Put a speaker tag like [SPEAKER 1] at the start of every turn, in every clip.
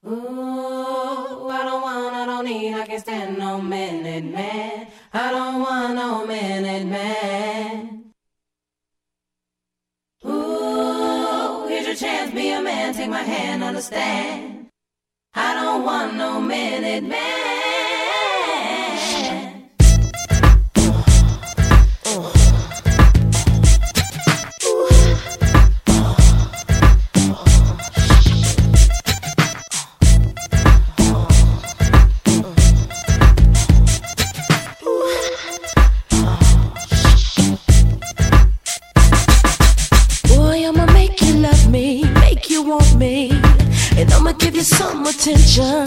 [SPEAKER 1] Ooh, I don't need, I can't stand no minute man. I don't want no minute man. Ooh, here's your chance, be a man, take my hand, understand. I don't want no minute man.
[SPEAKER 2] Want me, and I'ma give you some attention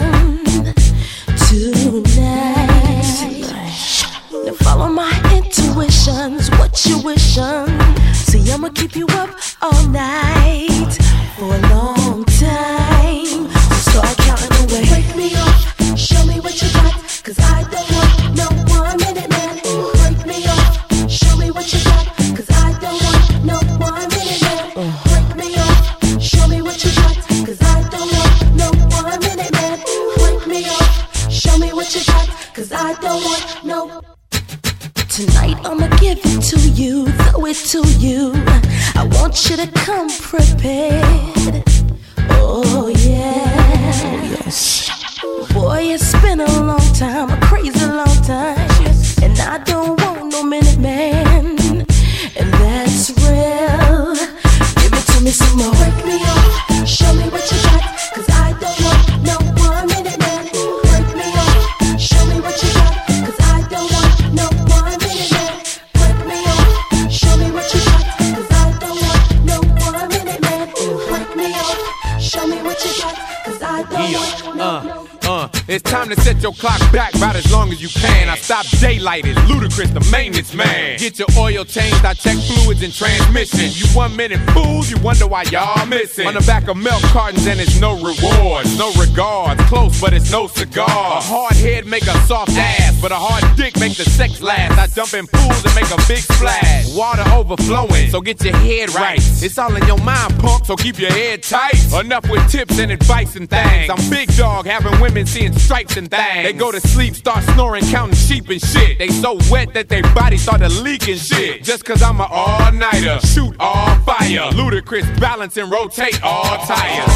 [SPEAKER 2] tonight. Now follow my intuitions, what you wishin'. See, I'ma keep you up all night for a long time. So start counting away. Break me off, show me what you got, 'cause I don't want no 1 minute man. Break me off, show me what you got, 'cause I don't want no 1 minute man. Break me off, show me what you got, 'cause I don't want no 1 minute man. Break me off, show me what you got, 'cause I don't want no. Tonight I'ma give it to you, throw it to you. I want you to come prepared. Oh yeah, yes. Boy, it's been a long time, a crazy long time, and I don't want no minute man, and that's real. Give it to me some more. Break me off, show me what you got, 'cause I don't want no 1 minute man. Break me off, show me what you got, 'cause I don't want no 1 minute man. Break me off, show me what you got, 'cause I don't want no 1 minute man. Break me off, show me what you got, 'cause I don't want no.
[SPEAKER 3] It's time to set your clock back about as long as you can. I stop daylighted, Ludacris, the maintenance man. Get your oil changed, I check fluids and transmission. You 1 minute fools, you wonder why y'all missing. On the back of milk cartons and it's no rewards, no regards. Close, but it's no cigar. A hard head make a soft ass, but a hard dick make the sex last. I jump in pools and make a big splash. Water overflowing, so get your head right. It's all in your mind, punk, so keep your head tight. Enough with tips and advice and things. I'm big dog, having women seeing stripes and things. They go to sleep, start snoring, counting sheep and shit. They so wet that their body started leaking shit. Just 'cause I'm an all-nighter, shoot all fire. Ludacris, balance and rotate all tires.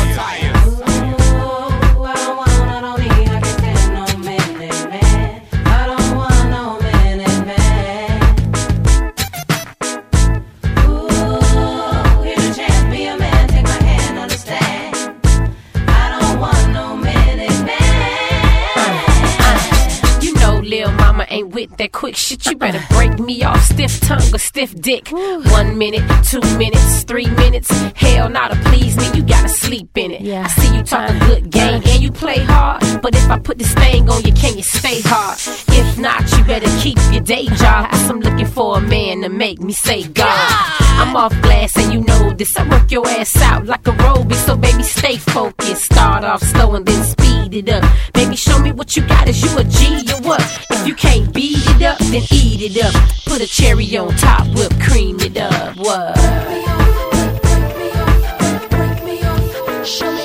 [SPEAKER 1] Ooh, I don't need, I can't stand no minute man. I don't want no minute man. Ooh, here's a chance, be a man, take my hand, understand. I don't want no minute man.
[SPEAKER 4] Lil' mama ain't with that quick shit. You better break me off, stiff tongue or stiff dick. 1 minute, 2 minutes, 3 minutes. Hell, not to please me, you gotta sleep in it. I see you talk a good game and you play hard, but if I put this thing on you, can you stay hard? If not, you better keep your day job, 'cause I'm looking for a man to make me say God. I'm off glass and you know this. I work your ass out like a aerobic, so baby stay focused. Start off slow and then speed it up. Baby, show me what you got. Is you a G or what? If you can't beat it up, then eat it up. Put a cherry on top, whip cream it up. What?
[SPEAKER 2] Break me off, break me off, break me off. Show me